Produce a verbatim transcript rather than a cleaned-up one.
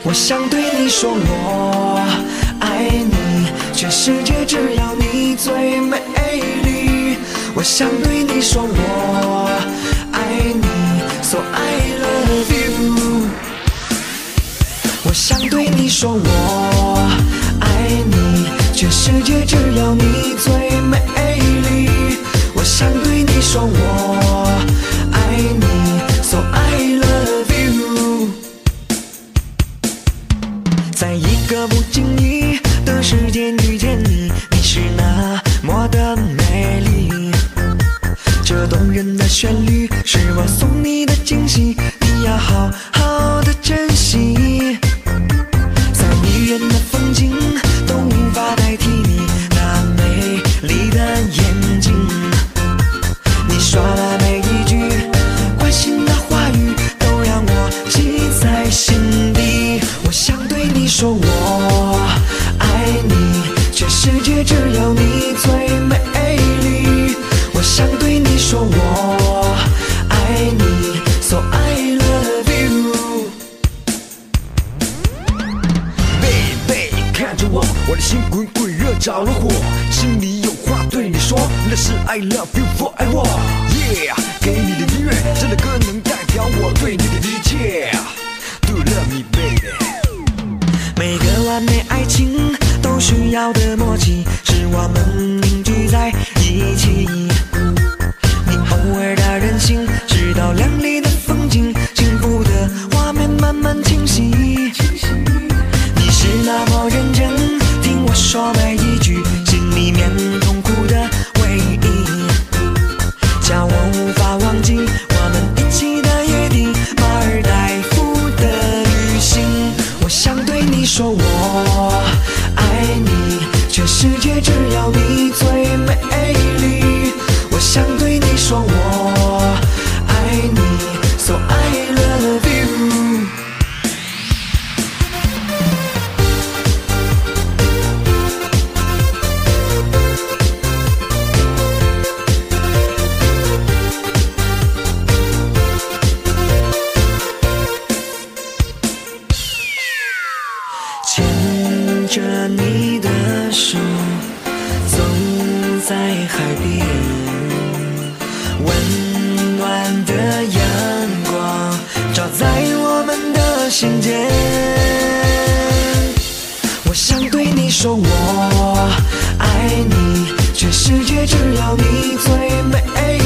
我想对你说我爱你，全世界只要你最美丽。我想对你说我爱你 ，So I love you。我想对你说我爱你，全世界只要你最美丽。我想对你说我爱你 ，So I love you。在一个不经意的时间遇见你，你是那么的美丽。这动人的旋律是我送你的惊喜，你要好好的珍惜。再迷人的风景都无法代替你那美丽的眼睛。你说的每一句关心的话语都让我记在心底。我想对你说我爱你，全世界只有你最美丽。我想对你说我爱你 ，So I love you。 Baby， 看着我，我的心滚滚热着了火，心里有话对你说，那是 I love you forever。Yeah， 给你的音乐，这首歌能代表我对你的一切。Do love me baby。 每个完美爱情都需要的默契，是我们凝聚在一起。你偶尔的任性，直到亮丽的风景，幸福的画面慢慢清晰。你是那么认真，听我说每一句，心里面痛苦的回忆，叫我无法忘记我们一起的约定，马尔代夫的旅行。我想对你说我爱你，全世界只要你最美丽。我想对你说我爱你 ，So I love you。牵着你的手，走在海边，温暖的阳光照在我们的心间。我想对你说我爱你，全世界只要你最美